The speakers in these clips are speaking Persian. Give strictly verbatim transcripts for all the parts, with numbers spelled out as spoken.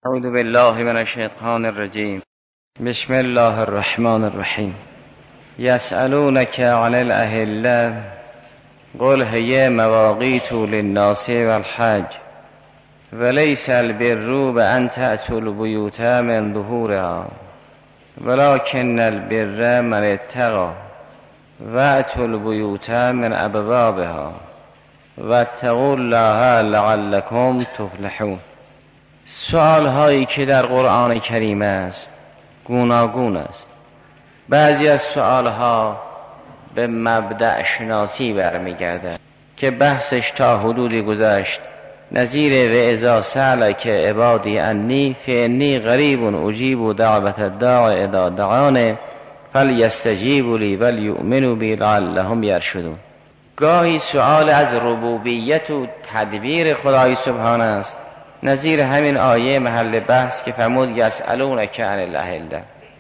اعوذ بالله من الشیطان الرجیم. بسم الله الرحمن الرحیم. یسألونک عن الاهله قل هی مواقیت للناس والحج ولیس البر بأن تأتوا البیوت من ظهورها ولكن البر من اتقى وأتوا البیوت من ابوابها واتقوا الله لعلكم تفلحون. سوال هایی که در قرآن کریم است گوناگون است. بعضی از سوال ها به مبدأ شناسی برمیگردد که بحثش تا حدودی گذشت، نظیر و اذا سألک عبادی انی فانی قریب اجیب دعوت الداع اذا دعان فلیستجیبوا لی ولیؤمنوا بی لعلهم یرشدون. گاهی سوال از ربوبیت و تدبیر خدای سبحانه است، نظیر همین آیه محل بحث که فرمود یسألونک عن الاهله.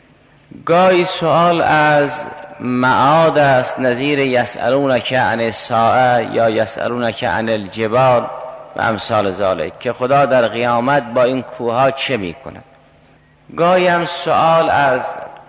گاهی سوال از معاد است، نظیر یسألونک عن الساعه یا یسألونک عن الجبال و امثال ذالک، که خدا در قیامت با این کوهها چه میکند. گاهی هم سوال از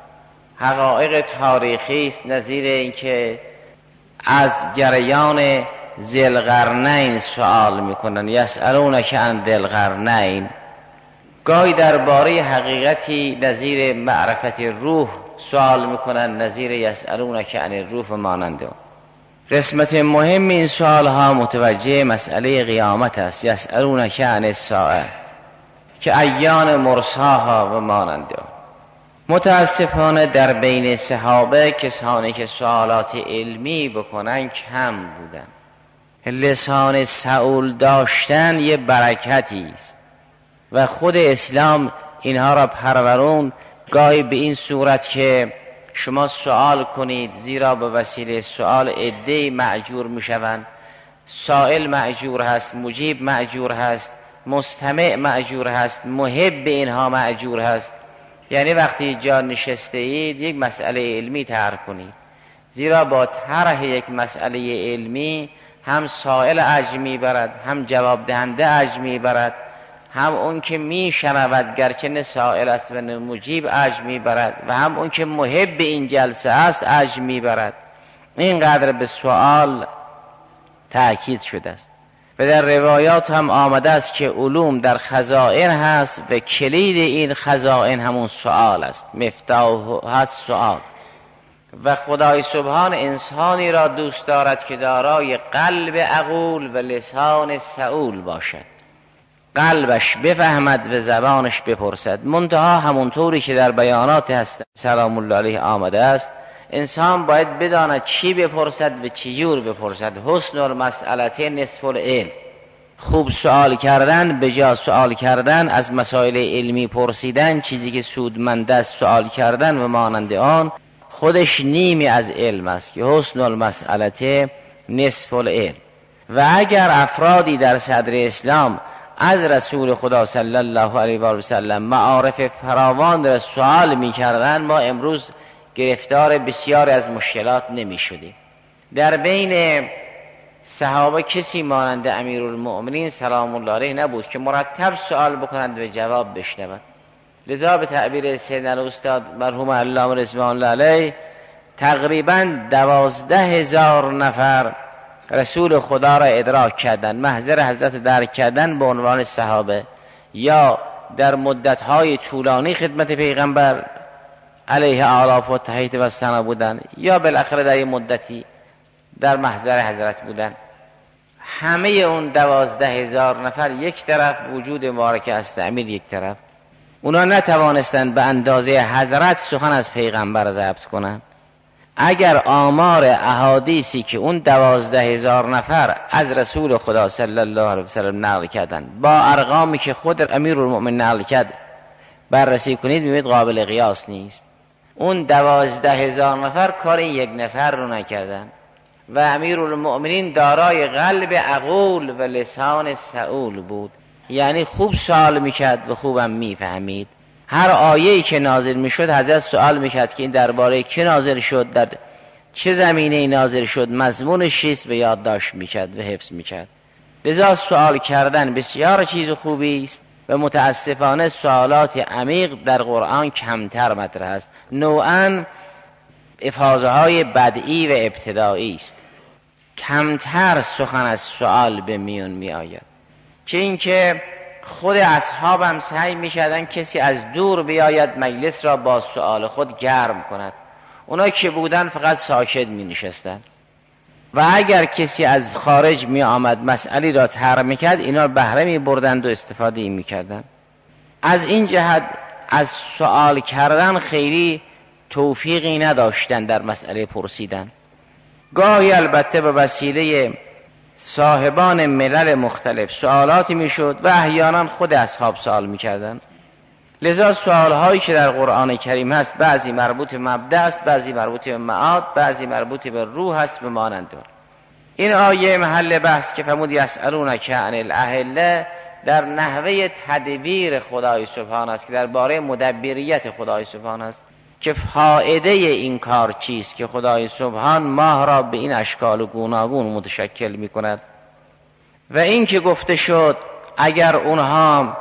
حقایق تاریخی است، نظیر اینکه از جریان ذوالقرنین سوال میکنن، یسألونک عن ذوالقرنین. گاهی درباره حقیقتی نظیر معرفت روح سوال میکنن، نظیر یسألونک عن الروح و مانند آن. قسمت مهم این سوال ها متوجه مسئله قیامت است، یسألونک عن الساعه که ایان مرساها و مانند آن. متاسفانه در بین صحابه کسانی که سوالات علمی بکنن کم بودن. لسان سؤال داشتن یه برکتی است و خود اسلام اینها را پرورون، گاهی به این صورت که شما سوال کنید، زیرا به وسیله سوال عده‌ای مأجور میشوند. سائل مأجور هست، مجیب مأجور هست، مستمع مأجور هست، محب اینها مأجور هست. یعنی وقتی جا نشسته اید یک مسئله علمی طرح کنید، زیرا با طرح یک مسئله علمی هم سائل اجر میبرد، هم جواب دهنده اجر میبرد، هم اون که میشنود گرچه نه سائل است و نه مجیب اجر میبرد، و هم اون که محب این جلسه است اجر میبرد. اینقدر به سوال تأکید شده است و در روایات هم آمده است که علوم در خزائن هست و کلید این خزائن همون سوال است، مفتاح هست سوال. و خدای سبحان انسانی را دوست دارد که دارای قلب عقول و لسان سؤول باشد، قلبش بفهمد و زبانش بپرسد. منتها همونطوری که در بیانات هست سلام الله علیه آمده است، انسان باید بداند چی بپرسد و چی جور بپرسد. حسن المسئله نصف العلم. خوب سوال کردن به جا سوال کردن، از مسائل علمی پرسیدن، چیزی که سودمند است سوال کردن و مانند آن، خودش نیمی از علم است که حسن المسئله نصف العلم. و اگر افرادی در صدر اسلام از رسول خدا صلی الله علیه و سلم معارف فراوان را سوال می کردن، ما امروز گرفتار بسیاری از مشکلات نمی شدیم. در بین صحابه کسی مانند امیرالمؤمنین سلام الله علیه نبود که مرتب سوال بکنند و جواب بشنوند. لذا به تعبیر سیدنا الاستاد مرحوم علامه رضوان الله علیه، تقریبا دوازده هزار نفر رسول خدا را ادراک کردن، محضر حضرت درک کردن به عنوان صحابه، یا در مدتهای طولانی خدمت پیغمبر علیه آلاف و تحیط و ثنا بودن، یا بالاخره در این مدتی در محضر حضرت بودن. همه اون دوازده هزار نفر یک طرف، وجود مبارک است امیر یک طرف، اونا نتوانستند به اندازه حضرت سخن از پیغمبر ضبط کنند. اگر آمار احادیثی که اون دوازده هزار نفر از رسول خدا صلی الله علیه وسلم نقل کردند با ارقامی که خود امیرالمؤمنین نقل کرد بررسی کنید، میبینید قابل قیاس نیست. اون دوازده هزار نفر کار یک نفر رو نکردن و امیرالمؤمنین دارای قلب عقول و لسان سؤول بود، یعنی خوب سوال میکرد و خوبم میفهمید. هر آیه‌ای که نازل میشد حضرت سوال میکرد که این درباره کی نازل شد، در چه زمینه‌ای نازل شد، مضمونش چیست، و یادداشت میکرد و حفظ میکرد. لذا سوال کردن بسیار چیز خوبی است و متاسفانه سوالات عمیق در قرآن کمتر مطرح است. نوعاً افاضه های بدئی و ابتدایی است، کمتر سخن از سوال به میون می آید. چه اینکه خود اصحاب هم سعی می کردن کسی از دور بیاید مجلس را با سؤال خود گرم کند. اونا که بودن فقط ساکت می نشستن و اگر کسی از خارج می آمد مسئله را طرح می کرد، اینا بهره می بردند و استفاده می کردن. از این جهت از سؤال کردن خیلی توفیقی نداشتن در مسئله پرسیدن. گاهی البته به وسیله صاحبان ملل مختلف سوالاتی میشد و احیانا خود اصحاب سوال میکردن. لذا سوالهایی که در قرآن کریم هست بعضی مربوط به مبدأ است، بعضی مربوط به معاد، بعضی مربوط به روح است به مانند آن. این آیه محل بحث که فرمود یسألونک عن الاهله در نحوه تدبیر خدای سبحان است که درباره مدبریت خدای سبحان است که فایده این کار چیست که خدای سبحان ماه را به این اشکال و گوناگون متشکل می کند. و این که گفته شد اگر اونها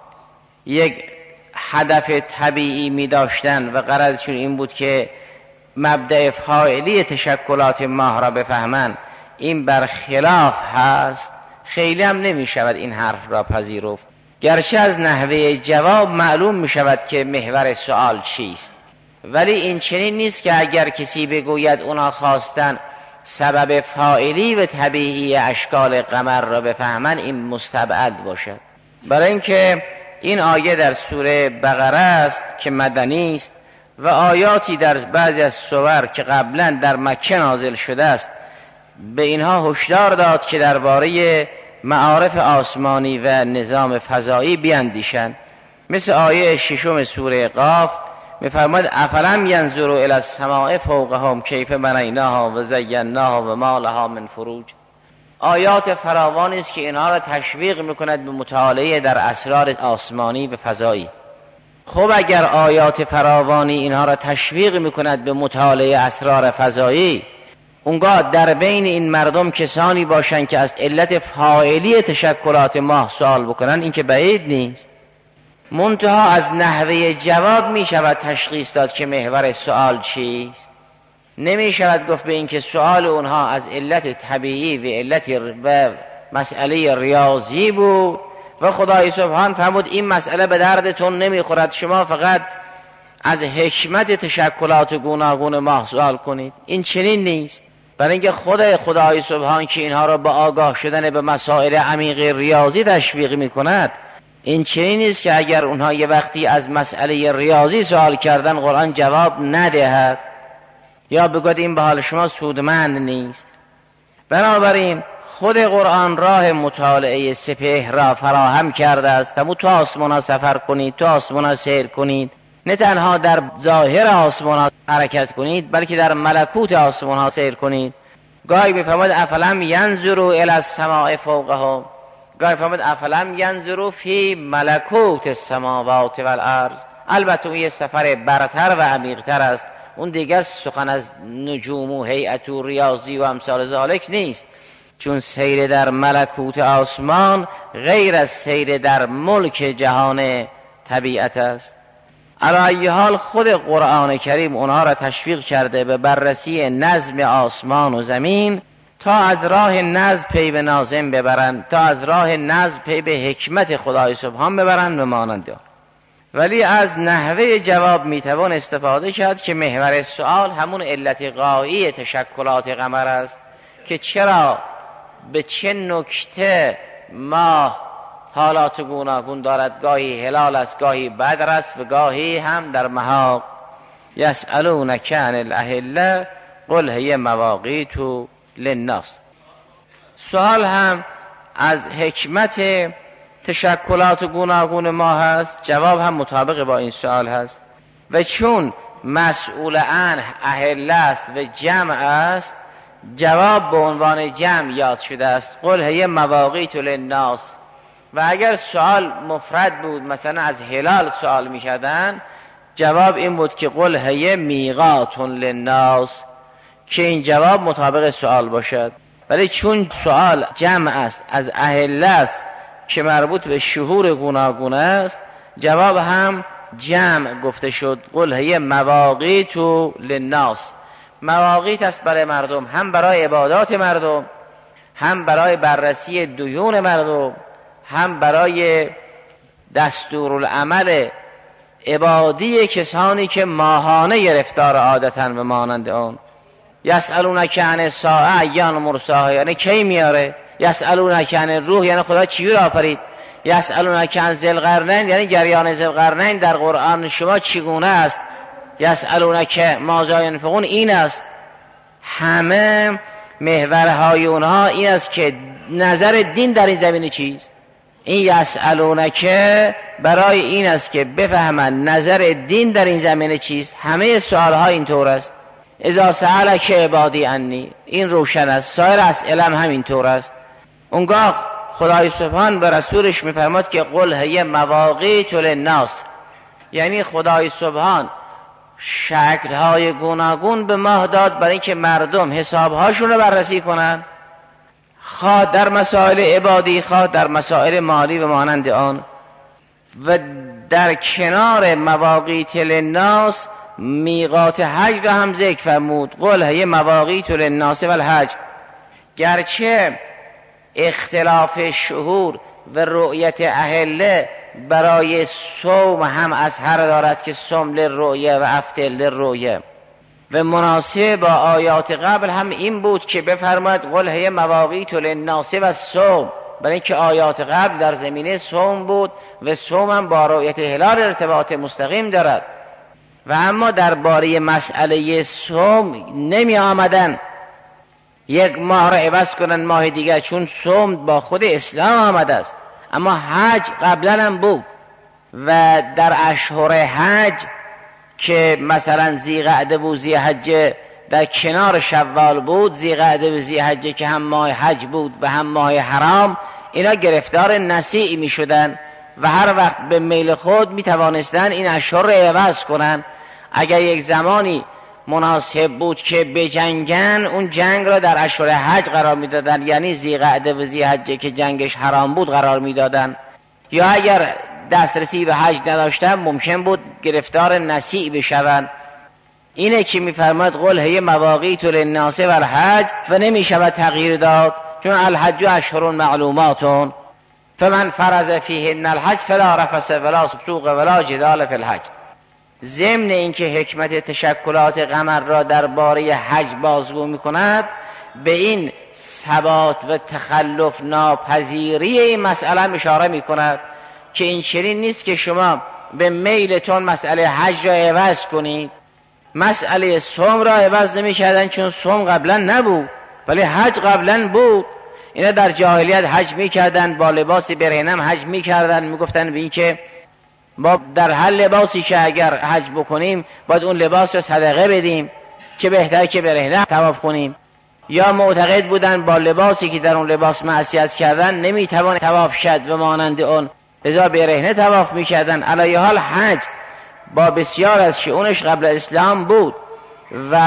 یک هدف طبیعی می داشتن و غرضشون این بود که مبدأ فاعلی تشکلات ماه را بفهمن، این برخلاف هست، خیلی هم نمی شود این حرف را پذیرفت. گرچه از نحوه جواب معلوم می شود که محور سوال چیست، ولی این چنین نیست که اگر کسی بگوید اونا خواستن سبب فاعلی و طبیعی اشکال قمر را بفهمن، این مستبعد باشد. برای اینکه این آیه در سوره بقره است که مدنی است و آیاتی در بعضی از سور که قبلا در مکه نازل شده است به اینها هشدار داد که درباره معارف آسمانی و نظام فضایی بیندیشند. مثل آیه ششم سوره قاف می‌فرماید افلم ینظروا الی السماء فوقهم کیف بنیناها و زیناها و ما لها من فروج. آیات فراوانی است که اینها را تشویق میکند به مطالعه در اسرار آسمانی و فضایی. خب اگر آیات فراوانی اینها را تشویق میکند به مطالعه اسرار فضایی، اونگاه در بین این مردم کسانی باشند که از علت فاعلی تشکلات ماه سوال بکنن، این که بعید نیست. منتها از نحوه جواب می شود تشخیص داد که محور سوال چیست. نمی شود گفت به این که سوال اونها از علت طبیعی و علت و مسئله ریاضی بود و خدای سبحان فرمود این مسئله به دردتون نمی خورد، شما فقط از حکمت تشکلات گوناگون ماه سوال کنید. این چنین نیست. برای اینکه خود خدای سبحان که اینها را با آگاه شدن به مسائل عمیق ریاضی تشویق می کند، این چنین نیست که اگر اونها یه وقتی از مسئله ریاضی سوال کردن قرآن جواب ندهد یا بگوید این به حال شما سودمند نیست. بنابراین خود قرآن راه مطالعه سپهر را فراهم کرده است. فرمود تو آسمان ها سفر کنید، تو آسمان ها سیر کنید، نه تنها در ظاهر آسمان ها حرکت کنید بلکه در ملکوت آسمان ها سیر کنید. گاهی بفرماید افلم ینظروا الی السماء فوقهم، گاهی فرمود افلم ینظروا فی ملکوت السماوات والارض. البته اون یه سفر برتر و عمیق‌تر است، اون دیگر سخن از نجوم و هیئت و ریاضی و امثال ذالک نیست، چون سیر در ملکوت آسمان غیر از سیر در ملک جهان طبیعت است. علی ای حال خود قرآن کریم اونها را تشویق کرده به بررسی نظم آسمان و زمین تا از راه نظم پی به ناظم ببرند، تا از راه نظم پی به حکمت خدای سبحان ببرند و مانند آن. ولی از نحوه جواب میتوان استفاده کرد که محور سؤال همون علت غایی تشکلات قمر است که چرا به چه نکته ماه حالات گوناگون دارد، گاهی هلال است، گاهی بدر است و گاهی هم در محاق. یسألونک عن الاهله قل هی مواقیت للناس. سوال هم از حکمت تشکلات گوناگون ما هست، جواب هم مطابق با این سوال هست. و چون مسئول عن اهله است و جمع است، جواب به عنوان جمع یاد شده است، قل هی مواقیت للناس. و اگر سوال مفرد بود، مثلا از هلال سوال می‌کردن، جواب این بود که قل هی میقات للناس، که این جواب مطابق سوال باشد. ولی چون سوال جمع است، از اهله است که مربوط به شهور گوناگون است جواب هم جمع گفته شد. قل هی مواقیت للناس، مواقیت است برای مردم، هم برای عبادات مردم، هم برای بررسی دیون مردم، هم برای دستورالعمل عبادی کسانی که ماهانه گرفتار عادتن و مانند آن. یسألونک عن الساعه ایان مرساها، یعنی کی میاره. یسألونک عن الروح، یعنی خدا چی رو آفرید. یسألونک عن ذوالقرنین، یعنی جریان ذوالقرنین در قرآن شما چگونه است. یسألونک ماذا ینفقون، این است. همه محورهای اونها این است که نظر دین در این زمینه چیست. این یسألونک برای این است که بفهمند نظر دین در این زمینه چیست. همه سوالها اینطور است. اذا سألک عبادی عنی، این روشن است. سایر اسئله هم همینطور است. اونگاه خدای سبحان به رسولش میفرماد که قل هی مواقیت للناس، یعنی خدای سبحان شکل‌های گوناگون به ما داد برای اینکه مردم حساب‌هاشون رو بررسی کنن، خواه در مسائل عبادی خواه در مسائل مالی و مانند آن. و در کنار مواقیت للناس میقات حج را هم ذکر فرمود. قل هی مواقیت للناس و الحج، گرچه اختلاف شهور و رؤیت اهله برای صوم هم اظهر دارد که صوم للرؤیه و افطر للرؤیه، و مناسب با آیات قبل هم این بود که بفرماید قل هی مواقیت للناس و الصوم، برای اینکه آیات قبل در زمینه صوم بود و صوم هم با رؤیت هلال ارتباط مستقیم دارد. و اما درباره مسئله صوم نمی آمدن یک ماه را عوض کنن ماه دیگر، چون صوم با خود اسلام آمده است. اما حج قبلا هم بود و در اشهر حج که مثلا ذی‌قعده و ذی‌حجه در کنار شوال بود، ذی‌قعده و ذی‌حجه که هم ماه حج بود و هم ماه حرام، اینا گرفتار نسیع می شدن و هر وقت به میل خود می توانستن این اشهر را عوض کنن. اگر یک زمانی مناسب بود که بجنگن، اون جنگ را در اشهر حج قرار می دادن، یعنی ذی‌قعده و ذی‌حجه که جنگش حرام بود قرار می دادن. یا اگر دسترسی به حج نداشتن ممکن بود گرفتار نسیع بشوند. اینه که می فرماد قل هی مواقیت للناس و الحج، و نمی شود تغییر داد، چون الحج اشهر معلومات فمن فرض فیهن الحج فلا رفث ولا فسوق ولا جدال فی الحج. ضمن اینکه حکمت تشکلات قمر را درباره حج بازگو می کند، به این ثبات و تخلف ناپذیری این مسئله اشاره می کند که این چنین نیست که شما به میلتون مسئله حج را عوض کنید. مسئله صوم را عوض نمی کردن چون صوم قبلا نبود، ولی حج قبلا بود. اینا در جاهلیت حج می کردن، با لباس برهنه حج می کردن، می گفتن به این که ما در هر لباسی که اگر حج بکنیم باید اون لباس رو صدقه بدیم، چه بهتر که برهنه طواف کنیم. یا معتقد بودن با لباسی که در اون لباس معصیت کردن نمیتوان طواف شد و مانند اون، لذا برهنه طواف میکردن. علی حال حج با بسیار از شئونش قبل اسلام بود و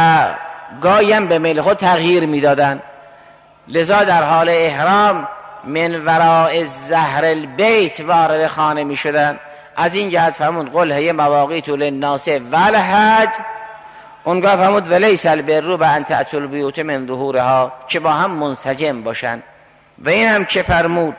گایم به میل خود تغییر میدادن. لذا در حال احرام من وراء ظهر البیت وارد خانه میشدن. از این جهت فرمود قل هی مواقیت للناس و الحج. اونگاه فرمود ولیس البر بان تأتوا البیوت من ظهورها، که با هم منسجم باشن. و این هم که فرمود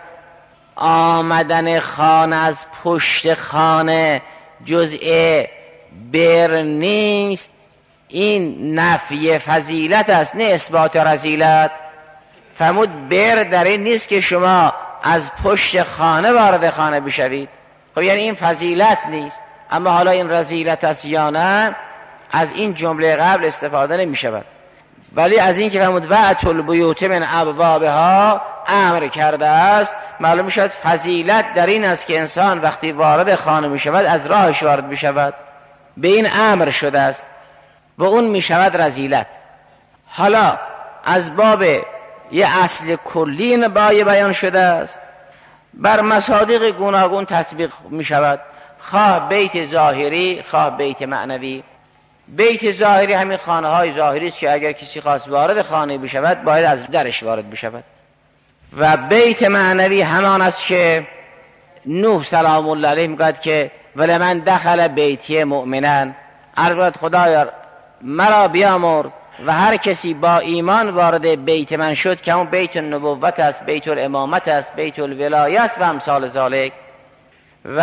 آمدن خانه از پشت خانه جزء بر نیست، این نفی فضیلت است نه اثبات رذیلت. فرمود بر در این نیست که شما از پشت خانه وارد خانه بشوید، خب یعنی این فضیلت نیست. اما حالا این رذیلت است یا نه، از این جمله قبل استفاده نمی شود. ولی از این که فرمود وأتوا البیوت من ابوابها امر کرده است، معلوم می شود فضیلت در این است که انسان وقتی وارد خانه می شود از راهش وارد می شود، به این امر شده است و اون می شود رذیلت. حالا از باب یه اصل کلی این بای بیان شده است، بر مصادیق گوناگون تطبیق می شود، خواه بیت ظاهری خواه بیت معنوی. بیت ظاهری همین خانه های ظاهری است که اگر کسی خواست وارد خانه بشود باید از درش وارد بشود. و بیت معنوی همان است که نوح سلام الله علیه میگوید که ولمن دخل بیتی مؤمنا، عرض خدایا مرا بیامرز و هر کسی با ایمان وارد بیت من شد که اون بیت النبوت است، بیت الامامت است، بیت الولایت و امثال ذالک. و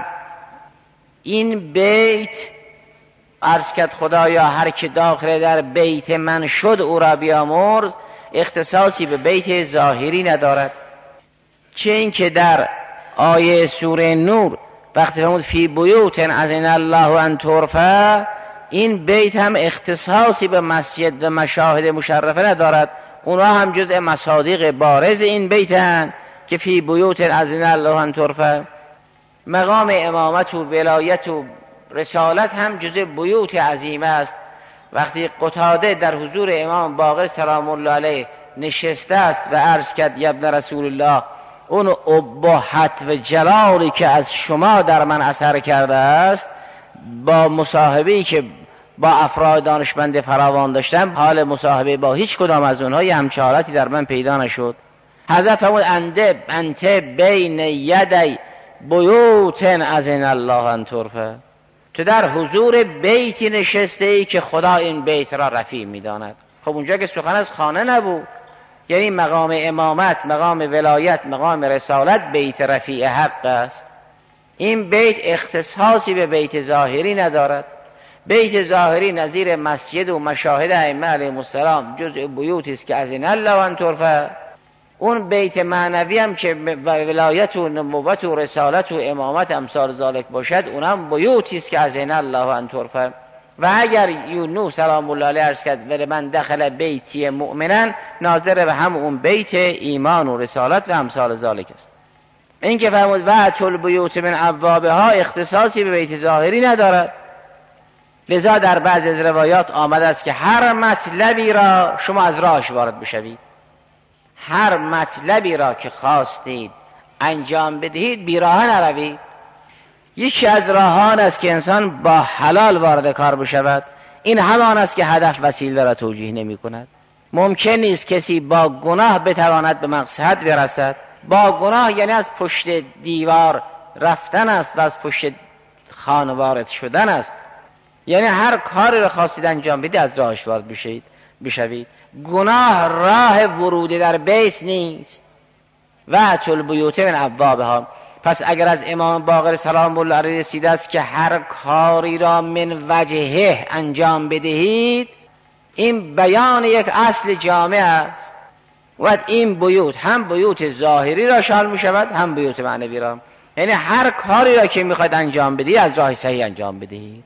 این بیت عرض کرد خدایا هر که داخل در بیت من شد او را بیامرز، اختصاصی به بیت ظاهری ندارد. چه این که در آیه سوره نور وقتی فرمود فی بیوت اذن الله ان ترفع، این بیت هم اختصاصی به مسجد و مشاهد مشرفه ندارد، اونها هم جزء مصادیق بارز این بیتن که فی بیوت اذن الله ان ترفع. مقام امامت و ولایت و رسالت هم جزء بیوت عظیمه است. وقتی قتاده در حضور امام باقر سلام الله علیه نشسته است و عرض کرد یا ابن رسول الله، اون ابهت و جلالی که از شما در من اثر کرده است با مصاحبه‌ای که با افراد دانشمند فراوان داشتم، حال مصاحبه با هیچ کدام از اونها یه همچه حالتی در من پیدا نشد. حضرت فرمود انده انت بین یدی بیوت اذن الله ان ترفع، تو در حضور بیتی نشسته ای که خدا این بیت را رفیع می‌داند. خب اونجا که سخن از خانه نبود، یعنی مقام امامت، مقام ولایت، مقام رسالت بیت رفیع حق است. این بیت اختصاصی به بیت ظاهری ندارد. بیت ظاهری نظیر مسجد و مشاهد ائمه علیهم السلام جزء بیوتی است که اذن الله ان ترفع. اون بیت معنوی هم که ولایت و نبوت و رسالت و امامت امثال ذالک باشد، اونم بیوتی است که اذن الله ان ترفع. و اگر یونس سلام الله علیه عرض کرد ولمن دخل بیتی مؤمنا، ناظر به هم اون بیت ایمان و رسالت و امثال ذالک است. این که فرمود وأتوا البیوت من ابوابها اختصاصی به بیت ظاهری ندارد. لذا در بعض از روایات آمده است که هر مطلبی را شما از راهش وارد بشوید، هر مطلبی را که خواستید انجام بدهید بی راه نروید. یکی از راهان است که انسان با حلال وارد کار بشود، این همان است که هدف وسیله را توجیه نمی کند. ممکن نیست کسی با گناه بتواند به مقصد برسد. با گناه یعنی از پشت دیوار رفتن است و از پشت خانه وارد شدن است. یعنی هر کاری را خواستید انجام بدید از راهش وارد بشید بشوید. گناه راه ورود در بیت نیست. وأتوا البیوت من ابوابها. پس اگر از امام باقر سلام الله علیه رسیده است که هر کاری را من وجهه انجام بدهید، این بیان یک اصل جامع است. و این بیوت هم بیوت ظاهری را شامل می شود، هم بیوت معنوی را. یعنی هر کاری را که میخواید انجام بدهید از راه صحیح انجام بدهید.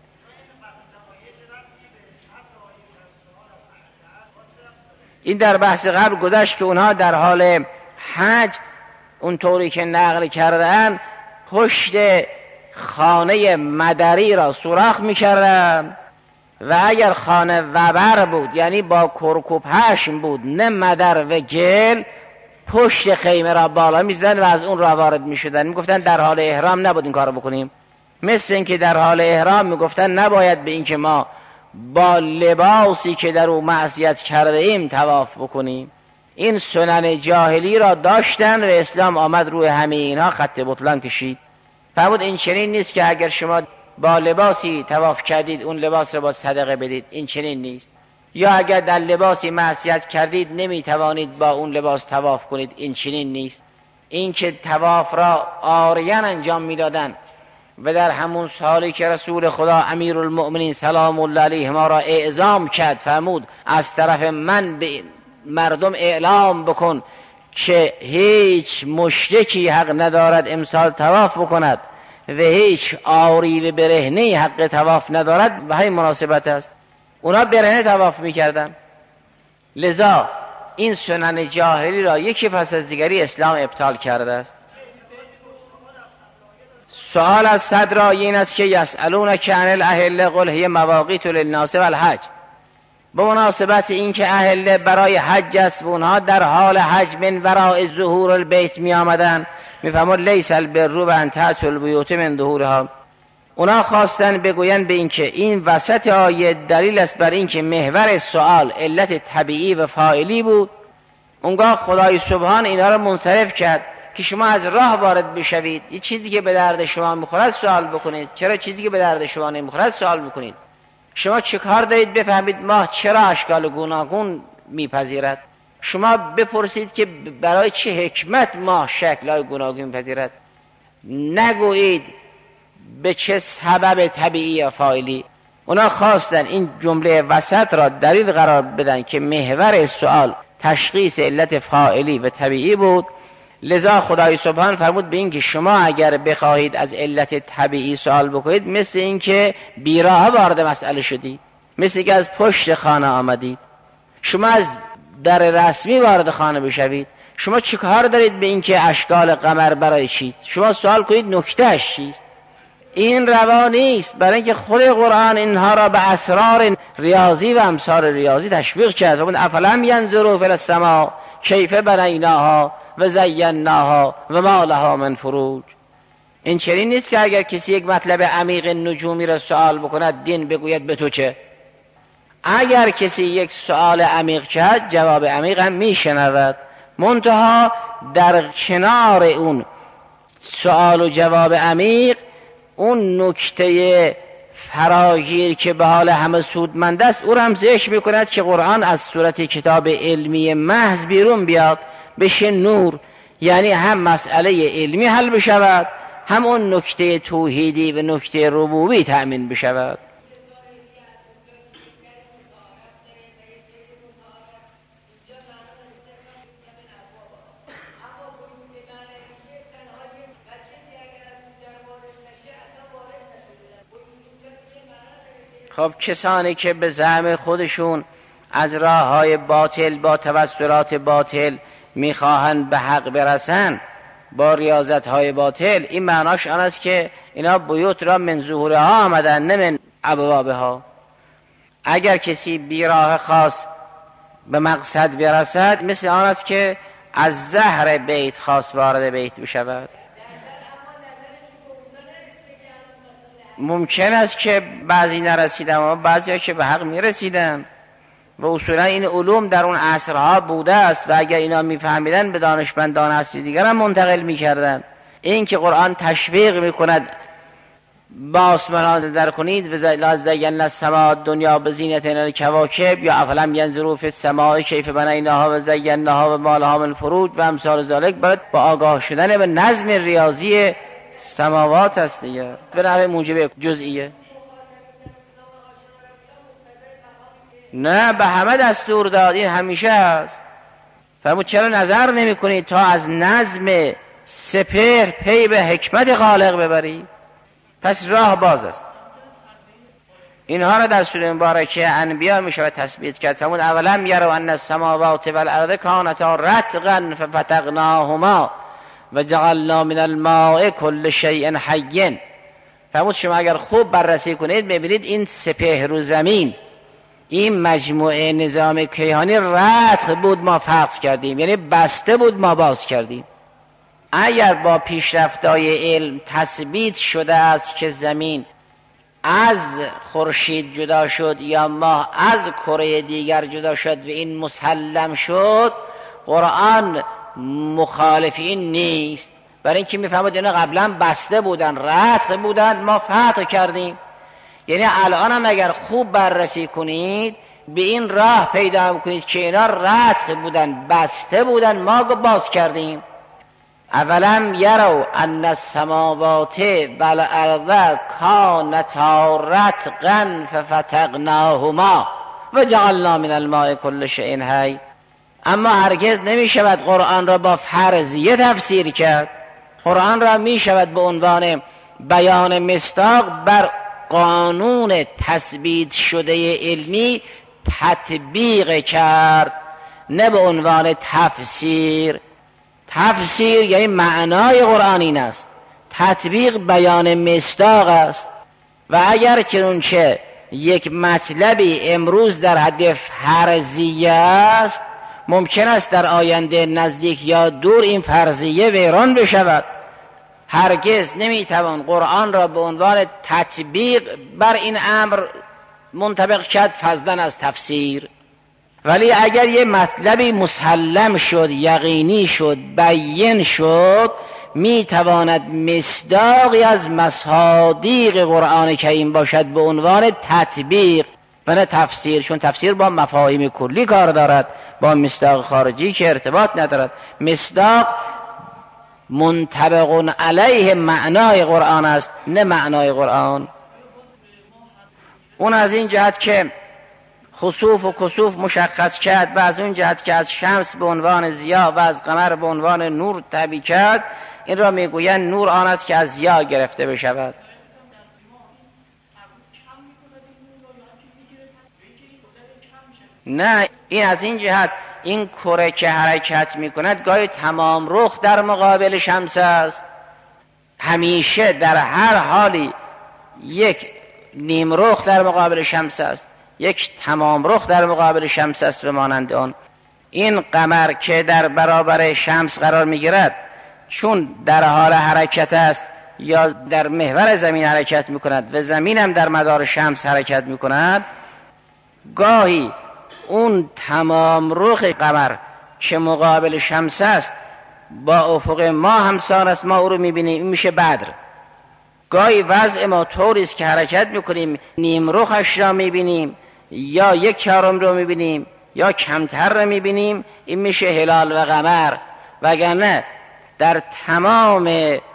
این در بحث قبل گذشت که اونها در حال حج اونطوری که نقل کردن پشت خانه مدری را سوراخ میکردن و اگر خانه وبر بود یعنی با کرک و پشم بود نه مدر و گل، پشت خیمه را بالا میزدن و از اون را وارد میشدن. میگفتن در حال احرام نبود این کار بکنیم. مثل اینکه در حال احرام میگفتن نباید به اینکه ما با لباسی که در او معصیت کرده ایم طواف بکنیم. این سنن جاهلی را داشتن و اسلام آمد روی همه اینها خط بطلان کشید. فرمود این چنین نیست که اگر شما با لباسی طواف کردید اون لباس را با صدقه بدید، این چنین نیست. یا اگر در لباسی معصیت کردید نمیتوانید با اون لباس طواف کنید، این چنین نیست. این که طواف را عاریان انجام میدادن و در همون سالی که رسول خدا امیرالمؤمنین سلام الله علیه ما را اعزام کرد، فرمود از طرف من به مردم اعلام بکن که هیچ مشرکی حق ندارد امسال طواف بکند و هیچ عاری و برهنه حق طواف ندارد. به همین مناسبت است اونا برهنه طواف میکردن. لذا این سنن جاهلی را یکی پس از دیگری اسلام ابطال کرده است. سوال از صدر این است که یسألونک عن الاهله قل هی مواقیت للناس والحج. به مناسبت این که اهله برای حج است و اونها در حال حج من وراء ظهور البیت می آمدن، می فرمود لیس البر و ان تأتوا البیوت من ظهورها. اونا خواستن بگوین به این که این وسط آیه دلیل است بر این که محور سوال علت طبیعی و فاعلی بود. اونگاه خدای سبحان اینا رو منصرف کرد که شما از راه وارد بشوید، یه چیزی که به درد شما میخورد سوال بکنید، چرا چیزی که به درد شما نمیخورد سوال بکنید. شما چه کار دارید بفهمید ماه چرا اشکال گوناگون میپذیرد؟ شما بپرسید که برای چه حکمت ماه شکل‌های گوناگون میپذیرد. نگویید به چه سبب طبیعی یا فاعلی. اونا خواستن این جمله وسط را دلیل قرار بدن که محور سوال تشخیص علت فاعلی و طبیعی بود. لذا خدای سبحان فرمود به این که شما اگر بخواهید از علت طبیعی سوال بکنید، مثل این که بیراه وارد مسئله شدید، مثل که از پشت خانه آمدید. شما از در رسمی وارد خانه بشوید. شما چه کار دارید به این که اشکال قمر برای چیست؟ شما سوال کنید نکتهش چیست. این روا نیست، برای اینکه خود قرآن اینها را به اسرار ریاضی و امثال ریاضی تشویق کرد. و افلم ینظروا فی السماء کیف بنیناها و زیناها و ما لها من فروج. این چنین نیست که اگر کسی یک مطلب عمیق نجومی را سوال بکند دین بگوید به تو چه. اگر کسی یک سوال عمیق کرد جواب عمیق هم میشنود، منتها در کنار اون سوال و جواب عمیق اون نکته فراگیر که به حال همه سودمند است او را هم ذکر میکند که قرآن از صورت کتاب علمی محض بیرون بیاد، بشه نور، یعنی هم مسئله علمی حل بشود، هم اون نکته توحیدی و نکته ربوبی تأمین بشود. خب کسانی که به زعم خودشون از راه های باطل با توسلات باطل میخواهند به حق برسن با ریاضت های باطل، این معناش آن است که اینا بیوت را من ظهورها آمدن نه من ابوابها. اگر کسی بی راه خاص به مقصد برسد مثل آن است که از زهر بیت خاص وارد بیت بشود. ممکن است که بعضی نرسیدن و بعضی ها که به حق میرسیدن و اصولا این علوم در اون عصرها بوده است و اگر اینا میفهمیدن به دانشمندان اصلی دیگر هم منتقل میکردن. این که قرآن تشویق میکند با آسمان در کنید و زینا السماء الدنیا بزینة الکواکب یا افلم ینظروا فی السماء کیف بنیناها و زیناها و ما لها من فروج و امثال ذالک، باید با آگاه شدن به نظم ریاضی سماوات است دیگه، به نحو موجب جزئیه. نه به همه دستور داد، این همیشه هست. فرمود چرا نظر نمی کنید تا از نظم سپهر پی به حکمت خالق ببرید؟ پس راه باز است. اینها را در سوره مبارکه انبیاء می شود تثبیت کرد. فرمود اولم یروا ان السماوات والارض کانتا رتقا ففتقناهما و جعلنا من الماء كل شیء حی. فرمود شما اگر خوب بررسی کنید ببینید این سپهر و زمین، این مجموعه نظام کیهانی رتق بود ما فتح کردیم، یعنی بسته بود ما باز کردیم. اگر با پیشرفت‌های علم تثبیت شده است که زمین از خورشید جدا شد یا ماه از کره دیگر جدا شد و این مسلم شد، قرآن مخالف این نیست. برای اینکه میفهمد اینا قبلا بسته بودن، رتق بودن، ما فتح کردیم. یعنی الان هم اگر خوب بررسی کنید به این راه پیدا کنید که اینا رتق بودن، بسته بودن، ما باز کردیم. اولم یروا ان السماوات والارض کانتا رتقا ففتقناهما و جعلنا من الماء كل شیء حی. اما هرگز نمی شود قرآن را با فرضیه تفسیر کرد. قرآن را می شود به عنوان بیان مصداق بر قانون تثبیت شده علمی تطبیق کرد، نه به عنوان تفسیر. تفسیر یعنی معنای قرآن این است، تطبیق بیان مصداق است. و اگر چنانچه یک مطلبی امروز در حد فرضیه است، ممکن است در آینده نزدیک یا دور این فرضیه ویران بشود. هرگز نمیتوان قرآن را به عنوان تطبیق بر این امر منطبق کرد فضلا از تفسیر. ولی اگر یه مطلبی مسلم شد، یقینی شد، بیان شد، می تواند مصداقی از مصادیق قرآن کریم باشد به عنوان تطبیق و نه تفسیر، چون تفسیر با مفاهیم کلی کار دارد، با مصداق خارجی که ارتباط ندارد. مصداق منطبق علیه معنای قرآن است، نه معنای قرآن. اون از این جهت که خسوف و کسوف مشخص کرد و از اون جهت که از شمس به عنوان ضیا و از قمر به عنوان نور تعبیر کرد، این را میگویند نور آن است که از ضیا گرفته بشود. نه، این از این جهت این کره که حرکت میکند گاهی تمام رخ در مقابل شمس است، همیشه در هر حالی یک نیم رخ در مقابل شمس است، یک تمام رخ در مقابل شمس است. به مانند آن این قمر که در برابر شمس قرار میگیرد، چون در حال حرکت است یا در محور زمین حرکت میکند و زمین هم در مدار شمس حرکت میکند، گاهی اون تمام رخ قمر که مقابل شمس است با افق ما همسان است، ما او رو میبینیم، این میشه بدر. گاهی وضع ما طوری است که حرکت میکنیم نیم رخش را میبینیم یا یک چهارم رو میبینیم یا کمتر رو میبینیم، این میشه هلال و قمر. وگرنه در تمام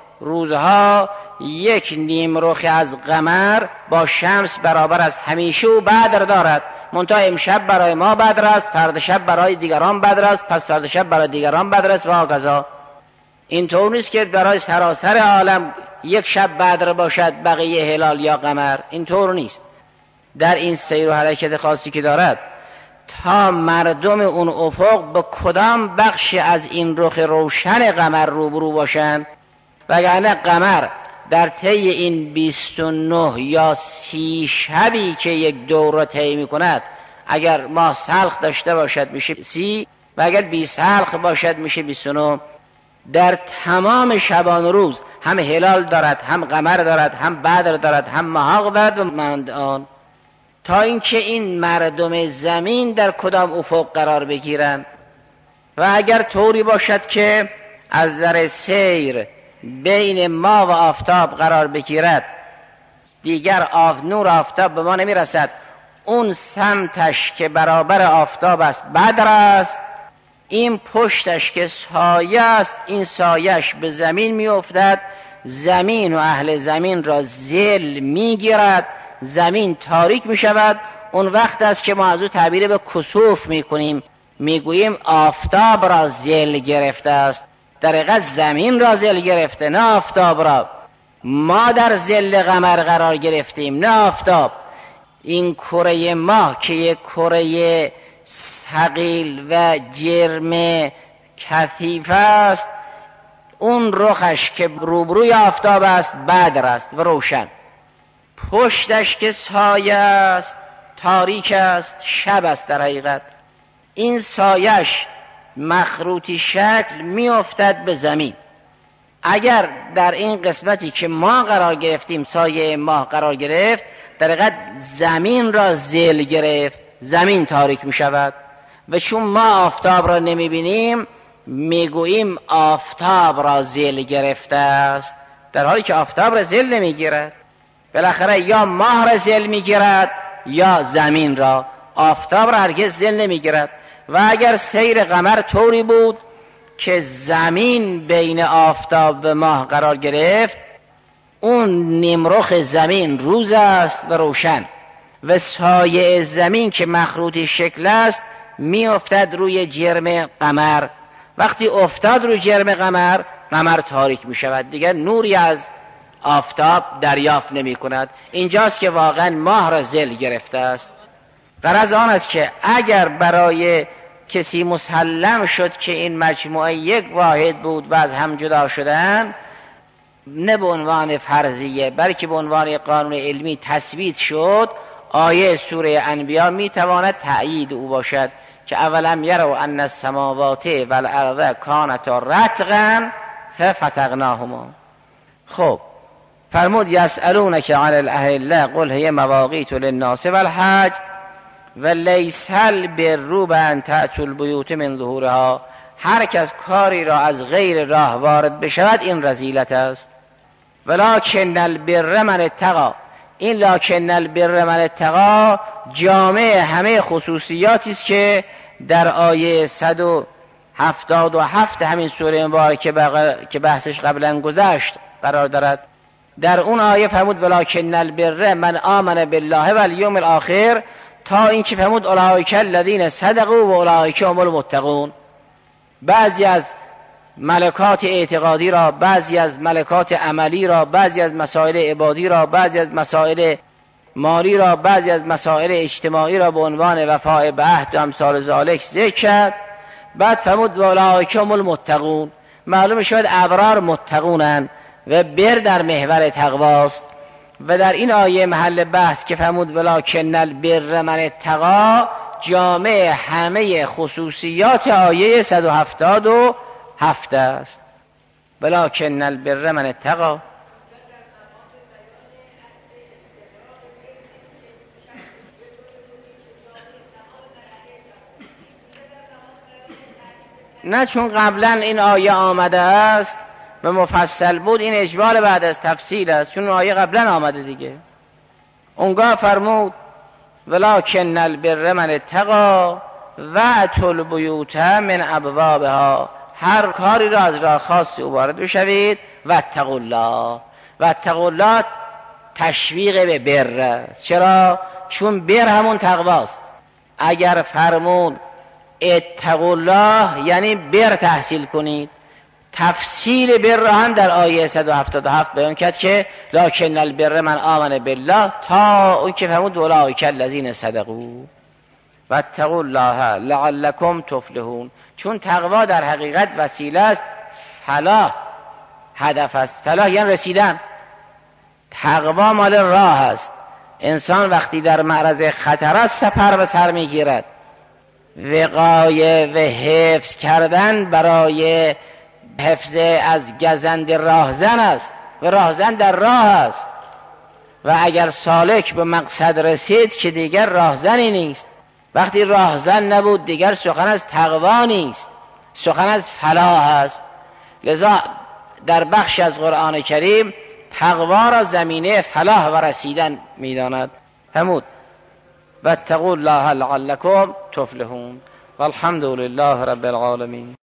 روزها یک نیم رخ از قمر با شمس برابر است، همیشه او بدر دارد. منتها امشب برای ما بدر است، فردا شب برای دیگران بدر است، پس فردا شب برای دیگران بدر است و هکذا. این طور نیست که برای سراسر عالم یک شب بدر باشد بقیه هلال یا قمر، این طور نیست. در این سیر و حرکت خاصی که دارد تا مردم اون افق به کدام بخش از این رخ روشن قمر روبرو باشند. وگرنه قمر در طی این بیست و نه یا سی شبی که یک دور را طی می‌کند، اگر ماه سلخ داشته باشد میشه سی و اگر بی سلخ باشد میشه بیست و نه. در تمام شبان روز هم هلال دارد، هم قمر دارد، هم بدر دارد، هم ماهاق دارد و مانند آن، تا اینکه این مردم زمین در کدام افق قرار بگیرند. و اگر طوری باشد که از در سیر بین ما و آفتاب قرار بگیرد، دیگر آف نور آفتاب به ما نمی رسد، اون سمتش که برابر آفتاب است بدر است، این پشتش که سایه است این سایش به زمین می افتد، زمین و اهل زمین را ذل می گیرد، زمین تاریک می شود. اون وقت است که ما از او تعبیر به کسوف می کنیم، می گوییم آفتاب را ذل گرفته است. در حقیقت زمین را ذل گرفته، نه آفتاب را. ما در ذل قمر قرار گرفتیم، نه آفتاب. این کره ماه که یک کره ثقیل و جرم کثیف است، اون رخش که روبروی آفتاب است بدر است و روشن، پشتش که سایه است تاریک است، شب است. در حقیقت این سایش مخروطی شکل می افتد به زمین. اگر در این قسمتی که ما قرار گرفتیم سایه ماه قرار گرفت، در حقیقت زمین را ذل گرفت، زمین تاریک می شود. و چون ما آفتاب را نمی بینیم میگوییم آفتاب را ذل گرفته است، در حالی که آفتاب را ذل نمی گیرد. بالاخره یا ماه را ذل می گیرد یا زمین را، آفتاب را هرگز ذل نمی گیرد. و اگر سیر قمر طوری بود که زمین بین آفتاب و ماه قرار گرفت، اون نیمرخ زمین روز است و روشن، و سایه زمین که مخروطی شکل است می افتد روی جرم قمر. وقتی افتاد روی جرم قمر، قمر تاریک می شود، دیگر نوری از آفتاب دریافت نمی کند. اینجاست که واقعا ماه را ذل گرفته است. غرض آن است که اگر برای کسی مسلم شد که این مجموعه یک واحد بود و از هم جدا شدن، نه به عنوان فرضیه بلکه به عنوان قانون علمی تثبیت شد، آیه سوره انبیاء می تواند تأیید او باشد که اولم یروا ان السماوات والارض کانتا رتقا ففتقناهما. خب فرمود یسألونک عن الاهله قل هی مواقیت للناس والحج و لیس البر بان تأتوا البیوت من ظهورها، هر کس کاری را از غیر راه وارد بشود این رذیلت است. ولکن البر من اتقی، این لکن البر من اتقی جامع همه خصوصیاتی است که در آیه صد و هفتاد و هفت همین سوره مبارکه که بحثش قبلا گذشت قرار دارد. در اون آیه فرمود ولکن البر من آمن بالله و الیوم الاخر، تا اینکه فرمود اولئک الذین صدقوا و اولئک هم المتقون. بعضی از ملکات اعتقادی را، بعضی از ملکات عملی را، بعضی از مسائل عبادی را، بعضی از مسائل مالی را، بعضی از مسائل اجتماعی را به عنوان وفاء به عهد و امثال ذالک ذکر کرد. بعد فرمود و اولئک هم المتقون، معلوم شد ابرار متقونن و بر در محور تقواست. و در این آیه محل بحث که فرمود ولکن البر من اتقی جامع همه خصوصیات آیه صد و هفتاد و هفت است. ولکن البر من اتقی. نه چون قبلا این آیه آمده است و مفصل بود، این اجمال بعد از تفصیل است، چون آیه قبلا آمده دیگه. اونگاه فرمود ولکن البر من اتقی و اتوا البیوت من ابوابها، هر کاری را از راه خاصی وارد بشوید و اتقوا الله. و اتقوا الله تشویق به بر است. چرا؟ چون بر همون تقواست. اگر فرمود اتقوا الله یعنی بر تحصیل کنید. تفصیل بر را هم در آیه صد و هفتاد و هفت بیان کرد که لکن البر من آمن بالله، تا اون که فرمود اولئک الذین صدقوا و اتقوا الله لعلکم تفلحون. چون تقوا در حقیقت وسیله است، فلاح هدف است. فلاح یعنی رسیدن. تقوا مال راه است. انسان وقتی در معرض خطر است سپر به سر میگیرد. وقایه و حفظ کردن برای حفظ از گزند راهزن است و راهزن در راه است. و اگر سالک به مقصد رسید که دیگر راهزنی نیست. وقتی راهزن نبود دیگر سخن از تقوا نیست، سخن از فلاح است. لذا در بخش از قرآن کریم تقوا را زمینه فلاح و رسیدن می‌داند. فرمود واتقوا الله لعلکم تفلحون. والحمد لله رب العالمین.